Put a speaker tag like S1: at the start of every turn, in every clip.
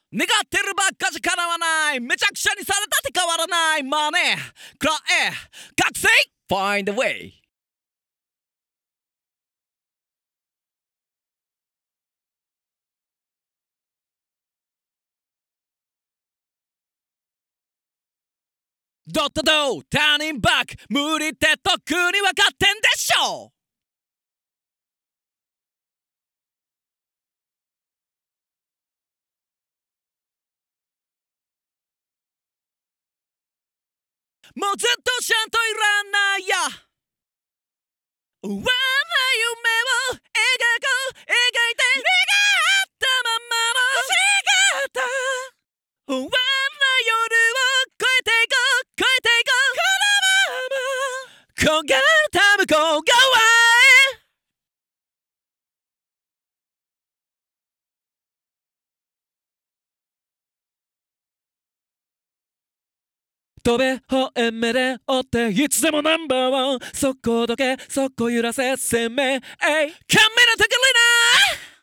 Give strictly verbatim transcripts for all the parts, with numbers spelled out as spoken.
S1: 願ってるばっかじ叶わない、めちゃくちゃにされたって変わらない、マネーくらえ覚醒 Find a way。 ドットドターニンバック、無理ってとっくに分かってんでしょ。もうずっとちゃんといらんないや。終わらない夢を描こう、描いて願ったまんまの姿。終わらない夜を越えていこう、越えていこう、このまま焦がれた向こう側へ。飛べほえめで追っていつでもナンバーワン、そこどけそこ揺らせ攻め、えいカメラたかりな。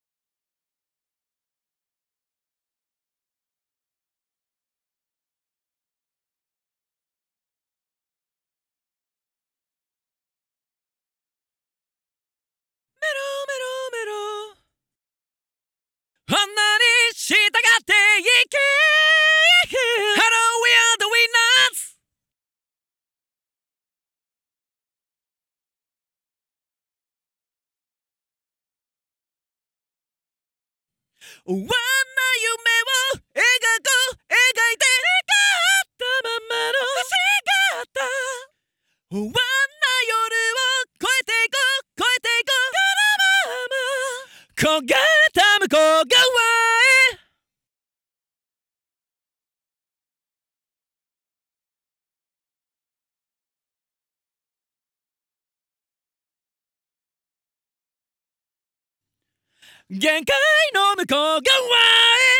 S1: メロメロメロ、あんなに従っていけ。 Hello, we are the winners。 終わんない夢を描こう、描いて願ったまんまの姿。終わんない夜を越えていこう、越えていこう、このまま焦がれた向こう側へ。限界の向こう側へ。